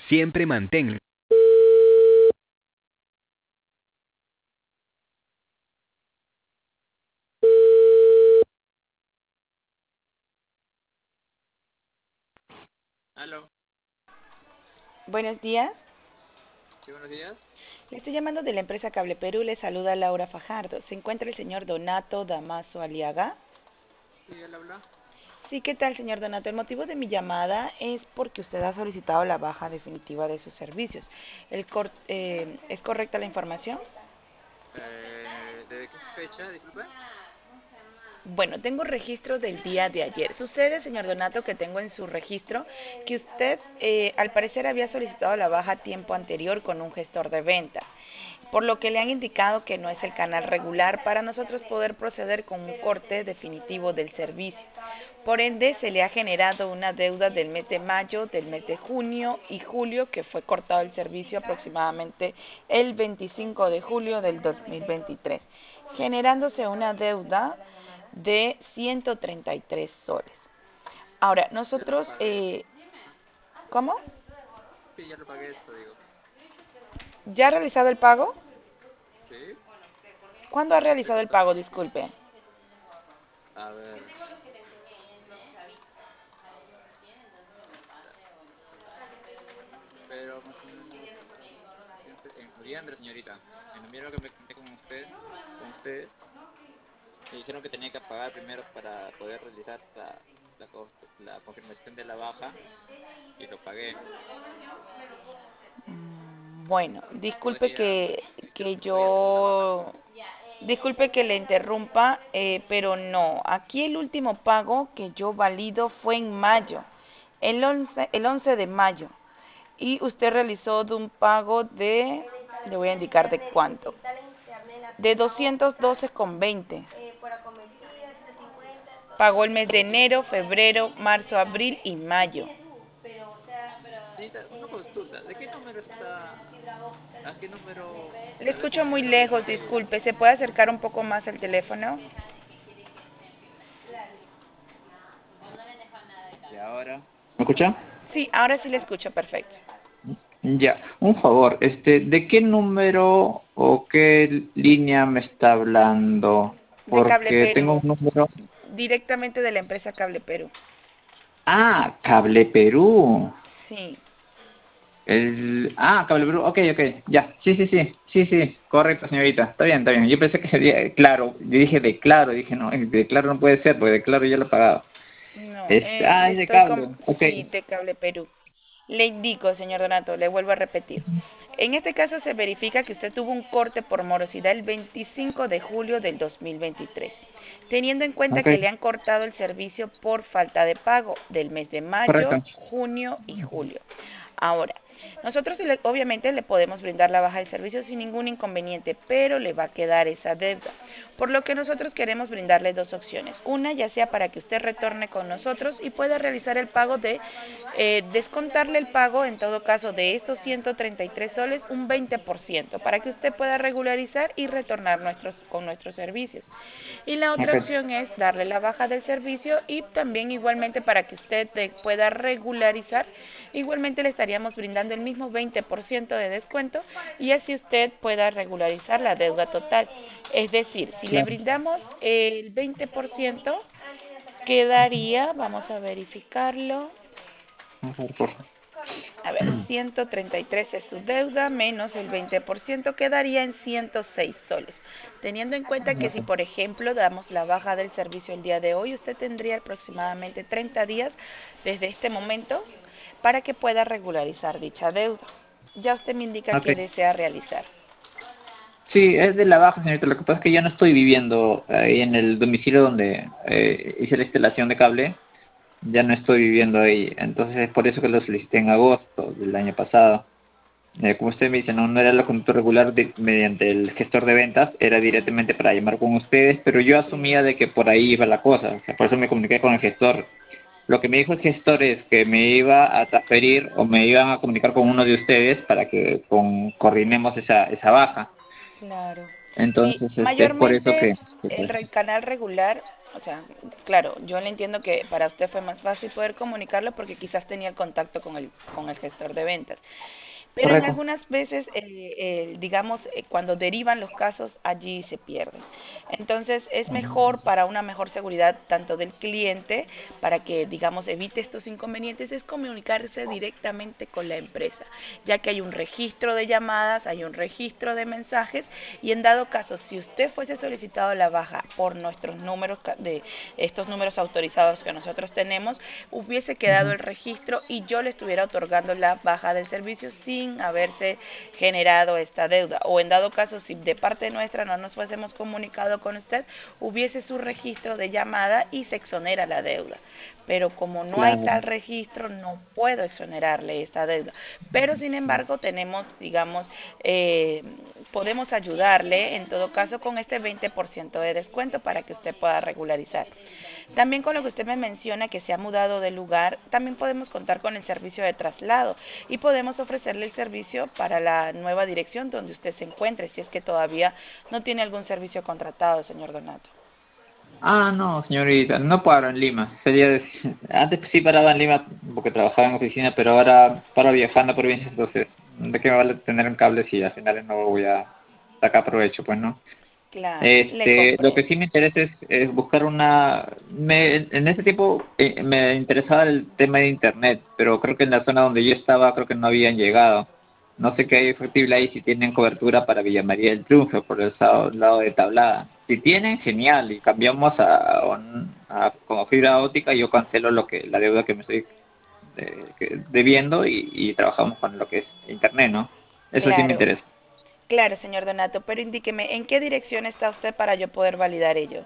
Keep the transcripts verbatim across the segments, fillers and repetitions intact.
Siempre mantén. Aló, Buenos días. sí, buenos días. Le estoy llamando de la empresa Cable Perú. Le saluda Laura Fajardo. ¿Se encuentra el señor Donato Damaso Aliaga? Sí, él habla. Sí, ¿qué tal, señor Donato? El motivo de mi llamada es porque usted ha solicitado la baja definitiva de sus servicios. El cor- eh, ¿Es correcta la información? Eh, ¿desde qué fecha, disculpe? Bueno, tengo registro del día de ayer. Sucede, señor Donato, que tengo en su registro que usted eh, al parecer había solicitado la baja tiempo anterior con un gestor de ventas, por lo que le han indicado que no es el canal regular para nosotros poder proceder con un corte definitivo del servicio. Por ende, se le ha generado una deuda del mes de mayo, del mes de junio y julio, que fue cortado el servicio aproximadamente el veinticinco de julio del dos mil veintitrés, generándose una deuda de ciento treinta y tres soles. Ahora, Ya lo nosotros, pagué. eh, ¿cómo? Sí, ya lo pagué esto, digo. ¿Ya ha realizado el pago? Sí, ¿Cuándo ha estoy realizado el contando. pago? Disculpe. A ver, pero más o menos en, fe- en noviembre, señorita. En noviembre que me conté con usted, con ustedes, me dijeron que tenía que pagar primero para poder realizar la, la, co- la confirmación de la baja y lo pagué. Bueno, Me disculpe podría, que, me dijeron que que podía hacer la baja. yo, disculpe que le interrumpa, eh, pero no. Aquí el último pago que yo valido fue en mayo, el once, el once de mayo. Y usted realizó de un pago de, le voy a indicar de cuánto, de doscientos doce con veinte. Pagó el mes de enero, febrero, marzo, abril y mayo. Señorita, una consulta. ¿De qué número está? ¿A qué número? Le ¿Desde qué escucho muy número lejos, este? disculpe. ¿Se puede acercar un poco más al teléfono? ¿Y ahora? ¿Me escucha? Sí, ahora sí le escucho perfecto. Ya, un favor, este, ¿de qué número o qué línea me está hablando? De Cable Porque tengo un Perú, número. directamente de la empresa Cable Perú. Ah, Cable Perú. Sí. El... Ah, Cable Perú, ok, ok, ya, sí, sí, sí, sí, sí, correcto, señorita, está bien, está bien. Yo pensé que sería Claro, yo dije de Claro, dije no, de Claro no puede ser, porque de Claro ya lo he pagado. No, Es... eh, Ah, le es de estoy con... cable, ok. Sí, de Cable Perú. Le indico, señor Donato, le vuelvo a repetir. En este caso se verifica que usted tuvo un corte por morosidad el veinticinco de julio del dos mil veintitrés, teniendo en cuenta Ok, que le han cortado el servicio por falta de pago del mes de mayo, correcto. junio y julio. Ahora, nosotros le- obviamente le podemos brindar la baja del servicio sin ningún inconveniente, pero le va a quedar esa deuda. Por lo que nosotros queremos brindarle dos opciones. Una, ya sea para que usted retorne con nosotros y pueda realizar el pago de, eh, descontarle el pago, en todo caso, de estos ciento treinta y tres soles, un veinte por ciento, para que usted pueda regularizar y retornar nuestros, con nuestros servicios. Y la otra Ok, opción es darle la baja del servicio y también igualmente para que usted te pueda regularizar, igualmente le estaríamos brindando el mismo veinte por ciento de descuento y así usted pueda regularizar la deuda total. Es decir, si le claro. brindamos el veinte por ciento, quedaría, vamos a verificarlo, Vamos a ver, por favor. a ver, ciento treinta y tres es su deuda, menos el veinte por ciento quedaría en ciento seis soles. Teniendo en cuenta que si, por ejemplo, damos la baja del servicio el día de hoy, usted tendría aproximadamente treinta días desde este momento para que pueda regularizar dicha deuda. Ya usted me indica Ok. qué desea realizar. Sí, es de la baja, señorita. Lo que pasa es que yo no estoy viviendo ahí en el domicilio donde eh, hice la instalación de cable. Ya no estoy viviendo ahí. Entonces es por eso que lo solicité en agosto del año pasado. Eh, como usted me dice, no, no era la conducta regular de- mediante el gestor de ventas, era Mm, directamente para llamar con ustedes, pero yo sí. asumía de que por ahí iba la cosa. O sea, por eso me comuniqué con el gestor. Lo que me dijo el gestor es que me iba a transferir o me iban a comunicar con uno de ustedes para que con, coordinemos esa, esa baja. Claro. Sí, Entonces, este, es por eso mayormente que... que el pues, re- canal regular O sea, claro, yo le entiendo que para usted fue más fácil poder comunicarlo porque quizás tenía el contacto con el, con el gestor de ventas. Pero en Correcto. algunas veces, eh, eh, digamos, eh, cuando derivan los casos, allí se pierden. Entonces, es mejor para una mejor seguridad tanto del cliente, para que, digamos, evite estos inconvenientes, es comunicarse directamente con la empresa, ya que hay un registro de llamadas, hay un registro de mensajes, y en dado caso, si usted fuese solicitado la baja por nuestros números, de estos números autorizados que nosotros tenemos, hubiese quedado Ujú. el registro y yo le estuviera otorgando la baja del servicio sin haberse generado esta deuda. O en dado caso, si de parte nuestra no nos fuésemos comunicado con usted, hubiese su registro de llamada y se exonera la deuda. Pero como no hay Claro. tal registro, no puedo exonerarle esta deuda. Pero sin embargo, tenemos, digamos, eh, podemos ayudarle en todo caso con este veinte por ciento de descuento para que usted pueda regularizar. También con lo que usted me menciona que se ha mudado de lugar, también podemos contar con el servicio de traslado y podemos ofrecerle el servicio para la nueva dirección donde usted se encuentre, si es que todavía no tiene algún servicio contratado, señor Donato. Ah, no, señorita, no paro en Lima. Sería decir, antes sí paraba en Lima porque trabajaba en oficina, pero ahora paro viajando a provincias, entonces, ¿de qué me vale tener un cable si al final no voy a sacar provecho, pues no? Claro, le Este, lo que comprendo. sí me interesa es, es buscar una... Me, en ese tiempo eh, me interesaba el tema de internet, pero creo que en la zona donde yo estaba creo que no habían llegado. No sé qué hay factible ahí, si tienen cobertura para Villa María del Triunfo, por el lado, lado de Tablada. Si tienen, genial, y cambiamos a, a, un- a- como fibra óptica y yo cancelo lo que la deuda que me estoy eh, que- debiendo y, y trabajamos con lo que es internet, ¿no? Eso sí me Claro, interesa. claro, señor Donato, pero indíqueme, ¿en qué dirección está usted para yo poder validar ello?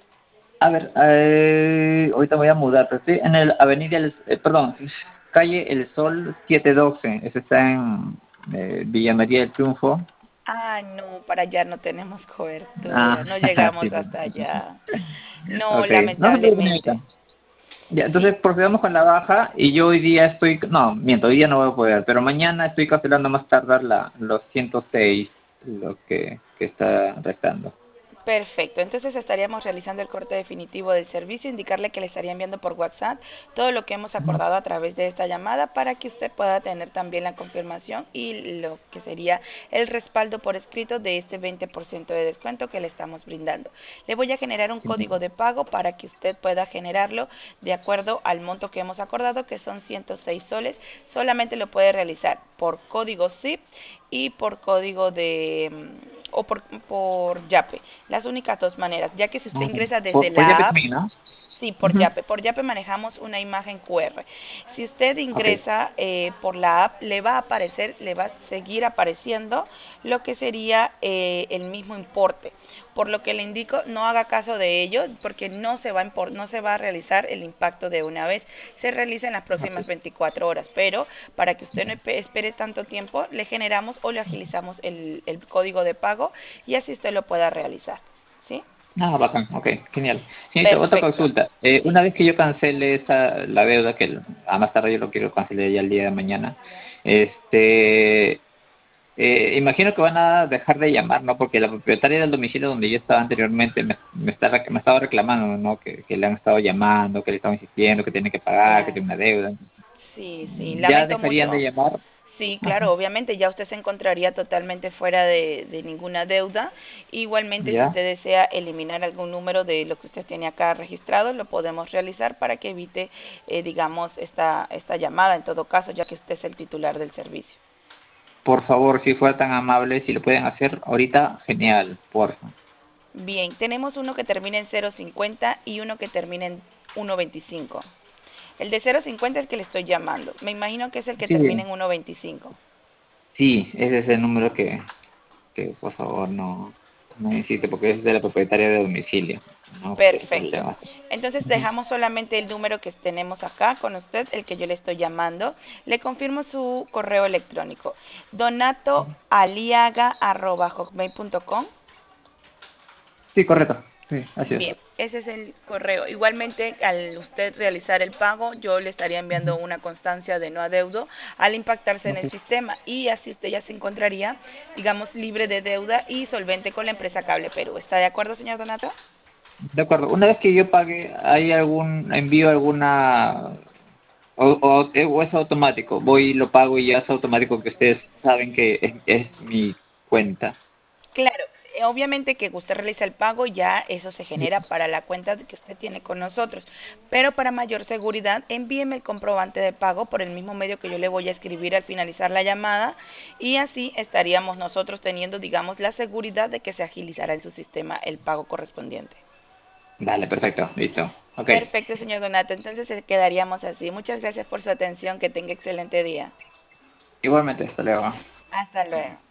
A ver, eh, ahorita voy a mudar, pero estoy en el Avenida, El- eh, perdón, calle El Sol setecientos doce, eso está en eh, Villa María del Triunfo. Ah, no, para allá no tenemos Ah, cobertura, no sí, llegamos pues. hasta allá. No, Ok, no se preocupe, señorita. lamentablemente. Ya, Sí, entonces procedamos con la baja y yo hoy día estoy, no, miento, hoy día no voy a poder, pero mañana estoy cancelando más tardar la, los ciento seis, lo que, que está restando. perfecto, entonces estaríamos realizando el corte definitivo del servicio, indicarle que le estaría enviando por WhatsApp todo lo que hemos acordado a través de esta llamada para que usted pueda tener también la confirmación y lo que sería el respaldo por escrito de este veinte por ciento de descuento que le estamos brindando. Le voy a generar un código de pago para que usted pueda generarlo de acuerdo al monto que hemos acordado, que son ciento seis soles. Solamente lo puede realizar por código S I P y por código de mm, o por, por Yape. Las únicas dos maneras, ya que si usted Ujú. ingresa desde Por, por ya la app, también, ¿no? sí, por Ujú. Yape. Por Yape manejamos una imagen Q R. Si usted Ok. ingresa eh, por la app, le va a aparecer, le va a seguir apareciendo lo que sería eh, el mismo importe. Por lo que le indico, no haga caso de ello, porque no se, va a impor- no se va a realizar el impacto de una vez. Se realiza en las Ok. próximas veinticuatro horas. Pero para que usted no espere tanto tiempo, le generamos o le agilizamos el, el código de pago y así usted lo pueda realizar. ¿Sí? Ah, bacán, ok, genial. Señorita, otra Perfecto. consulta. Eh, Sí. una vez que yo cancele esa, la deuda, que a más tarde yo lo quiero cancelar ya el día de mañana, este, eh, imagino que van a dejar de llamar, ¿no? Porque la propietaria del domicilio donde yo estaba anteriormente me, me, está, rec- me estaba reclamando, ¿no? Que, que le han estado llamando, que le estaban insistiendo, que tiene que pagar, que Claro. tiene una deuda. Sí, sí, ¿Ya lamento dejarían de mucho. llamar? Sí, claro, Ajá. obviamente ya usted se encontraría totalmente fuera de, de ninguna deuda. Igualmente, si ¿Ya? usted desea eliminar algún número de lo que usted tiene acá registrado, lo podemos realizar para que evite, eh, digamos, esta, esta llamada en todo caso, ya que usted es el titular del servicio. Por favor, si fuera tan amable, si lo pueden hacer ahorita, genial, porfa. Bien, tenemos uno que termina en cero cincuenta y uno que termina en ciento veinticinco. El de cero cincuenta es el que le estoy llamando. Me imagino que es el que Sí, termina en ciento veinticinco. sí, ese es el número que, que por favor no, no insiste porque es de la propietaria de domicilio, no quiero Perfecto. problemas. Entonces Ujú. dejamos solamente el número que tenemos acá con usted, el que yo le estoy llamando. Le confirmo su correo electrónico, donatoaliaga.hotmail.com. Sí, correcto, sí, así es. Bien, ese es el correo. Igualmente, al usted realizar el pago, yo le estaría enviando Ujú. una constancia de no adeudo al impactarse en el Ok. sistema y así usted ya se encontraría, digamos, libre de deuda y solvente con la empresa Cable Perú. ¿Está de acuerdo, señor Donato? De acuerdo. Una vez que yo pague, ¿hay algún envío, alguna... o, o, o es automático? Voy y lo pago y ya es automático que ustedes saben que es, es mi cuenta. Claro, eh, obviamente que usted realiza el pago, ya eso se genera para la cuenta que usted tiene con nosotros. Pero para mayor seguridad, envíeme el comprobante de pago por el mismo medio que yo le voy a escribir al finalizar la llamada y así estaríamos nosotros teniendo, digamos, la seguridad de que se agilizará en su sistema el pago correspondiente. Dale, perfecto, listo. Ok. Perfecto, señor Donato. Entonces eh, quedaríamos así. Muchas gracias por su atención. Que tenga excelente día. Igualmente, hasta luego. Hasta luego.